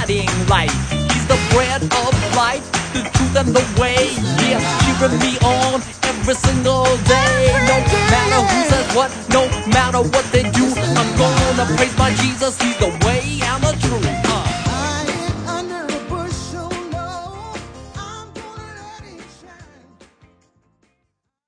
guiding light. He's the bread of life, the truth and the way. Yeah, cheering me on every single day. No matter who says what, no matter what they do, I'm gonna praise my Jesus. He's the way,